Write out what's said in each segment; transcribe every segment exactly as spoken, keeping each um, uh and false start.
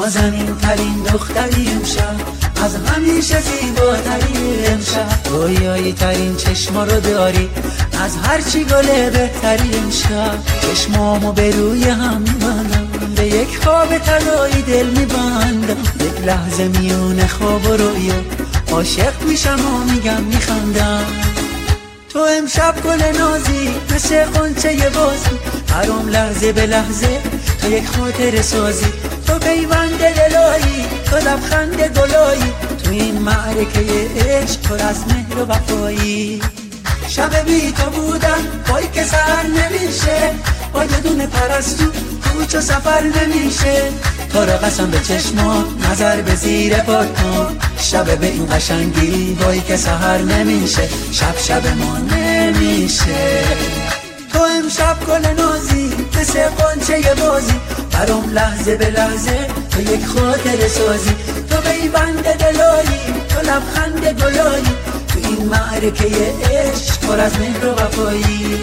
نازنین ترین دختری امشب، از همیشه زیباتری امشب، رویایی ترین چشما رو داری، از هرچی گله بهتری امشب. چشمامو به روی هم میبندم، به یک خواب طلایی دل میبندم، یک لحظه میونه خواب و رویا عاشق میشم و میگم میخندم. تو امشب گل نازی مثل غنچه بازی، هرام لحظه به لحظه تو یک خاطر سازی، تو پیوند دلایی، تو لبخند گلایی، تو این معرکه عشق پر از مهر و وفایی. شب بی تو بودن وای که سر نمیشه، با یه دونه پرستو کوچ و سفر نمیشه، تو را قسم به چشمات نظر به زیر پات کن، شب به این قشنگی وای که سحر نمیشه، شب شب ما نمیشه. تو امشب گل نازی مثل غنچه بازی، برام لحظه به لحظه تو یک خاطر سازی، تو پیوند دلایی، تو لبخند گلایی، تو این معرکه عشق پر از مهر و وفایی.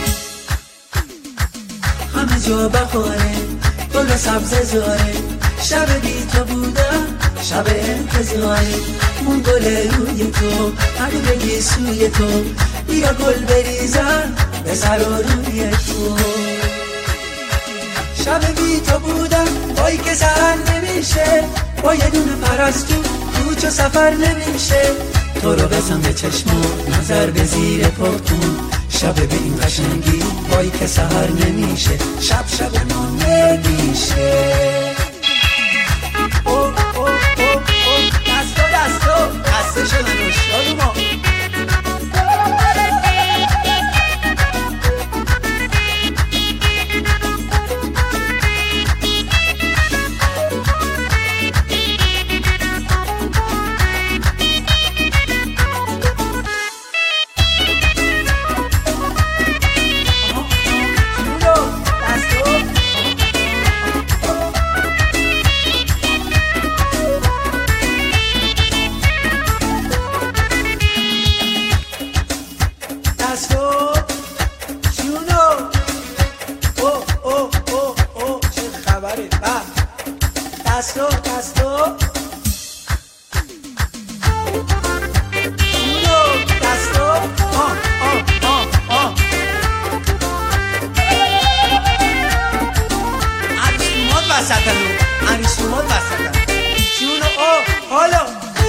همه جا بخاره گل و سبز زاره، شب بی تو بودم شب انتظاره، اون گل روی تو هر بگی سوی تو، بیا گل بریزن به سر و روی تو. شب بی تو بودم وای که سهر نمیشه، با یه دونه پرستو کوچ و سفر نمیشه، تو رو قسم به چشما نظر به زیر پاتون، شب به این قشنگی وای که سهر نمیشه، شب شب ما نمیشه. اوه اوه اوه اوه دستو دستو دسته شدن اشتاد ما. دستو دستو دستو آه آه آه آه عریسومات وسطن عریسومات وسطن جونو آه حالا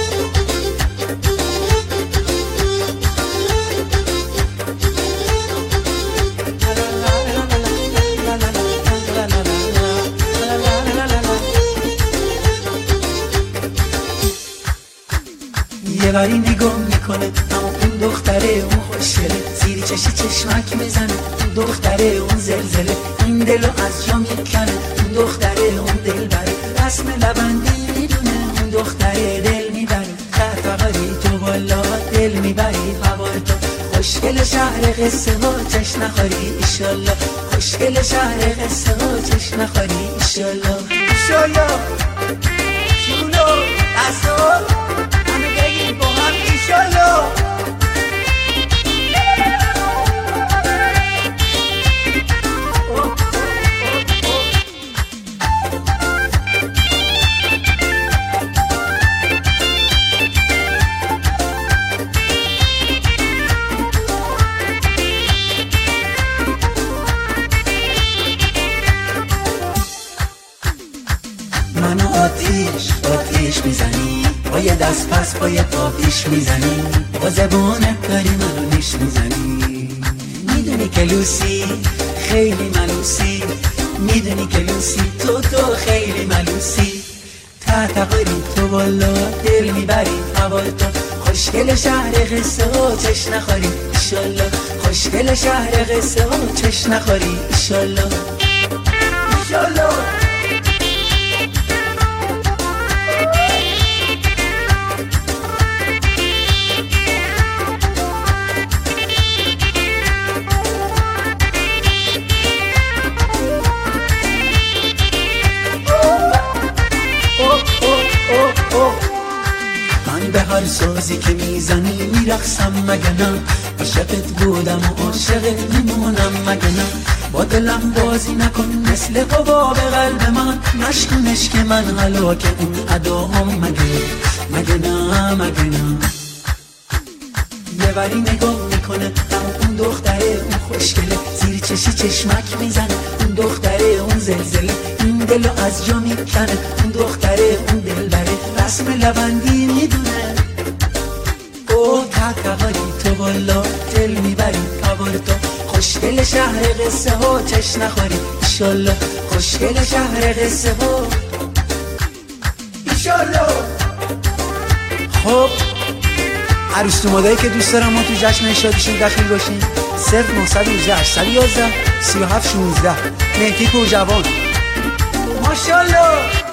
یه بری نگاه میکنه اما اون دختره اون خوشگله، زیری چشی چشمک میزنه اون دختره اون زلزله، این دلو از جا میکنه اون دختره اون دل بره، رسم لبندی میدونه اون دختره دل میبره، تحتقاری تو بالا دل میبری هوا تو، خوشگل شهر قصه ها چش نخوری ایشالله، خوشگل شهر قصه ها چش نخوری ایشالله ایشالله. شونو دستو با هم ایشالله. منو آتیش آتیش میزنی، با یه دست پس با یه پا پیش میزنی، با زبونت داری منو نیش میزنی، میدونی که لوسی خیلی ملوسی، میدونی که لوسی تو تو خیلی ملوسی، تحتقاری تو بالا دل میبری هوا تو، خوشگل شهر قصه ها چش نخوری ایشالله، خوشگل شهر قصه ها چش نخوری ایشالله ایشالله. من به هر سازی که میزنی میرقصم مگه نه، عاشقت بودم و عاشقت میمونم مگه نه. با دلم بازی نکن مثل قباب قلب من، نشکنش که من هلاک اون اداهم مگه مگه نه مگه نه. یه وری نگاه میکنه اما اون دختره اون خوشگله، زیر چشی چشمک میزنه اون دختره اون زلزله، این دلو از جا میکنه اون دختره اون دلبره، رسم لبندی میدونه. اوه تکواری تو بالا دل میبری کابل تو، خوشگل شهر قصه ها چش نخوری ایشالله، خوشگل شهر قصه ها ایشالله. خب عروس دومادایی که دوست دارم ما تو جشن شادیشون دخیل باشیم، صفر نهصد و هجده هشتصد و یازده سی و هفت شانزده. مهدی پورجوان. ماشاءالله.